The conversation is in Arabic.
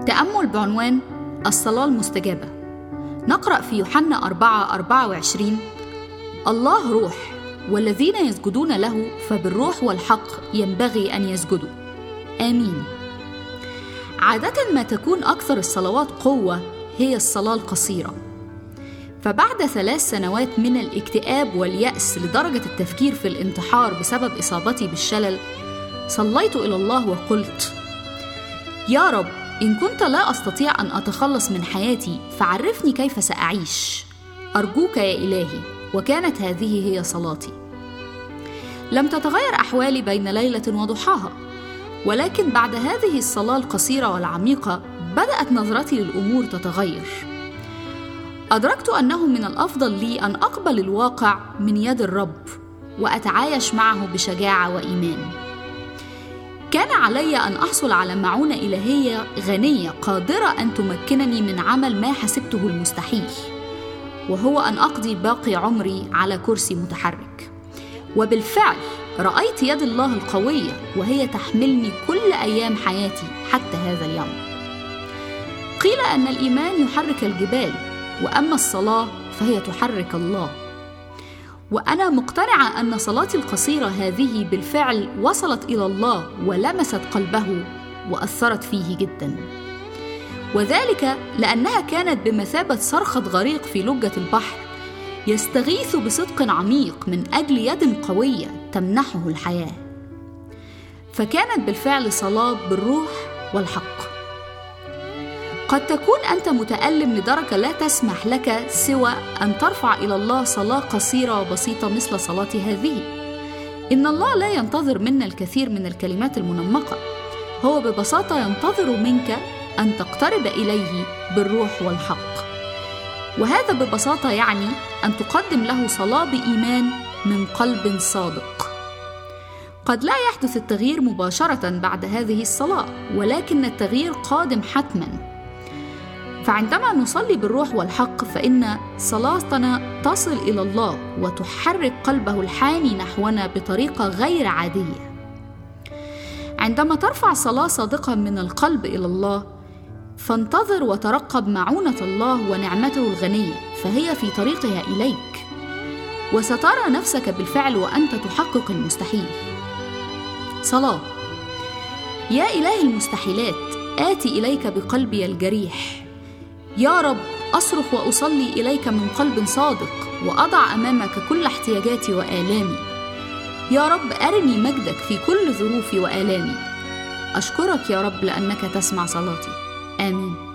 تأمل بعنوان الصلاة المستجابة. نقرأ في يوحنا 4:24: الله روح، والذين يسجدون له فبالروح والحق ينبغي أن يسجدوا. آمين. عادة ما تكون أكثر الصلوات قوة هي الصلاة القصيرة. فبعد 3 سنوات من الاكتئاب واليأس لدرجة التفكير في الانتحار بسبب إصابتي بالشلل، صليت إلى الله وقلت: يا رب، إن كنت لا أستطيع أن أتخلص من حياتي فعرفني كيف سأعيش، أرجوك يا إلهي. وكانت هذه هي صلاتي. لم تتغير أحوالي بين ليلة وضحاها، ولكن بعد هذه الصلاة القصيرة والعميقة بدأت نظرتي للأمور تتغير. أدركت أنه من الأفضل لي أن أقبل الواقع من يد الرب وأتعايش معه بشجاعة وإيمان. كان علي أن أحصل على معونة إلهية غنية قادرة أن تمكنني من عمل ما حسبته المستحيل، وهو أن أقضي باقي عمري على كرسي متحرك. وبالفعل رأيت يد الله القوية وهي تحملني كل أيام حياتي حتى هذا اليوم. قيل أن الإيمان يحرك الجبال، وأما الصلاة فهي تحرك الله. وأنا مقتنعة أن صلاتي القصيرة هذه بالفعل وصلت إلى الله ولمست قلبه وأثرت فيه جدا، وذلك لأنها كانت بمثابة صرخة غريق في لجة البحر يستغيث بصدق عميق من أجل يد قوية تمنحه الحياة. فكانت بالفعل صلاة بالروح والحق. قد تكون أنت متألم لدرجة لا تسمح لك سوى أن ترفع إلى الله صلاة قصيرة وبسيطة مثل صلاتي هذه. إن الله لا ينتظر منا الكثير من الكلمات المنمقة، هو ببساطة ينتظر منك أن تقترب إليه بالروح والحق. وهذا ببساطة يعني أن تقدم له صلاة بإيمان من قلب صادق. قد لا يحدث التغيير مباشرة بعد هذه الصلاة، ولكن التغيير قادم حتماً. فعندما نصلي بالروح والحق فإن صلاتنا تصل إلى الله وتحرك قلبه الحاني نحونا بطريقة غير عادية. عندما ترفع صلاة صادقة من القلب إلى الله، فانتظر وترقب معونة الله ونعمته الغنية، فهي في طريقها إليك، وسترى نفسك بالفعل وأنت تحقق المستحيل. صلاة: يا إله المستحيلات، آتي إليك بقلبي الجريح. يا رب، أصرخ وأصلي إليك من قلب صادق، وأضع أمامك كل احتياجاتي وآلامي. يا رب، أرني مجدك في كل ظروفي وآلامي. أشكرك يا رب لأنك تسمع صلاتي. آمين.